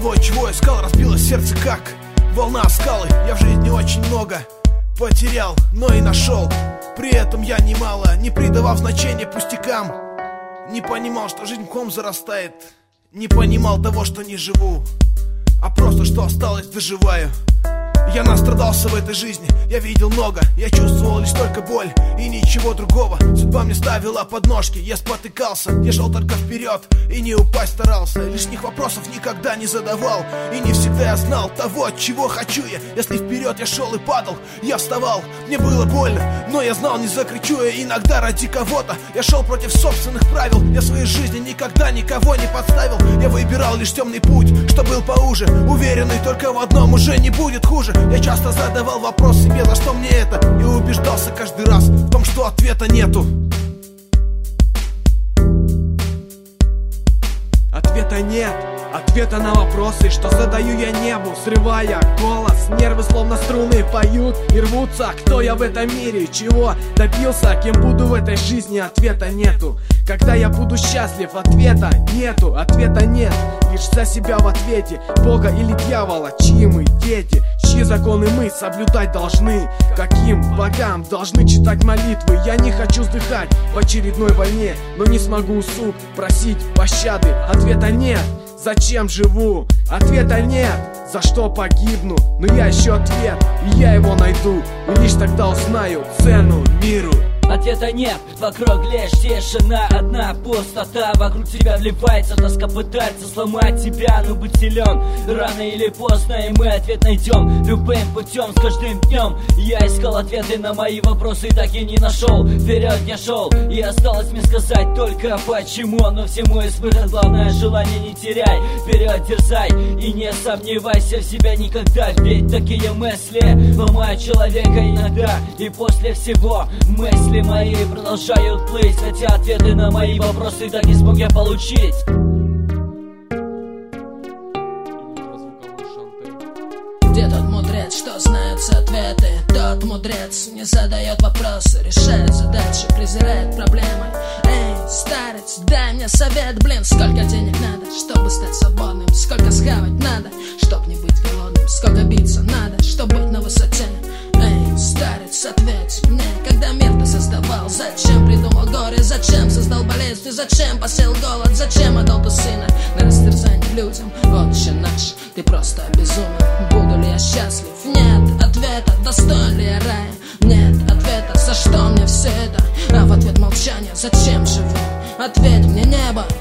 того, чего искал, разбилось сердце как волна о скалы. Я в жизни очень много потерял, но и нашел. При этом я немало не придавал значения пустякам. Не понимал, что жизнь мхом зарастает. Не понимал того, что не живу, а просто что осталось, доживаю. Я настрадался в этой жизни, я видел много, я чувствовал лишь только боль и ничего другого. Судьба мне ставила подножки, я спотыкался, я шел только вперед и не упасть старался. Лишних вопросов никогда не задавал, и не всегда я знал того, чего хочу я. Если вперед я шел и падал, я вставал, мне было больно, но я знал, не закричу я иногда ради кого-то. Я шел против собственных правил, я в своей жизни никогда никого не подставил. Я выбирал лишь темный путь, что был поуже, уверенный только в одном: уже не будет хуже. Я часто задавал вопрос себе, за что мне это, и убеждался каждый раз в том, что ответа нету. Ответа нет, ответа на вопросы, что задаю я небу, срывая голос. Нервы словно струны поют и рвутся. Кто я в этом мире, чего добился, кем буду в этой жизни, ответа нету. Когда я буду счастлив, ответа нету, ответа нет. Лишь за себя в ответе, Бога или дьявола, чьи мы дети, чьи законы мы соблюдать должны, каким богам должны читать молитвы. Я не хочу вздыхать в очередной войне, но не смогу, сук, просить пощады. Ответа нет, зачем живу, ответа нет, за что погибну. Но я ищу ответ, и я его найду, и лишь тогда узнаю цену миру. Ответа нет, вокруг лишь тишина, одна пустота. Вокруг тебя вливается тоска, пытается сломать тебя, но быть силен рано или поздно, и мы ответ найдем любым путем. С каждым днем я искал ответы на мои вопросы и так и не нашел. Вперед я шел, и осталось мне сказать только почему. Но всему есть выход, главное желание не теряй. Вперед дерзай и не сомневайся в себя никогда, ведь такие мысли ломают человека иногда. И после всего мысли мои продолжают плыть, хотя ответы на мои вопросы так не смог я получить. Где тот мудрец, что знает ответы? Тот мудрец не задает вопросы, решает задачи, презирает проблемы. Эй, старец, дай мне совет, блин. Сколько денег надо, чтобы стать свободным? Сколько схавать надо, чтоб не быть голодным? Сколько биться надо, чтобы быть на высоте? Эй, старец, ответь мне, когда мир ты создавал? Зачем придумал горе, зачем создал болезнь? Ты зачем посеял голод, зачем отдал ты сына на растерзание людям? Отче наш, ты просто безумен. Буду ли я счастлив? Нет ответа. Достоин ли я рая? Нет ответа. За что мне все это? А в ответ молчание. Зачем живу? Ответь мне, небо.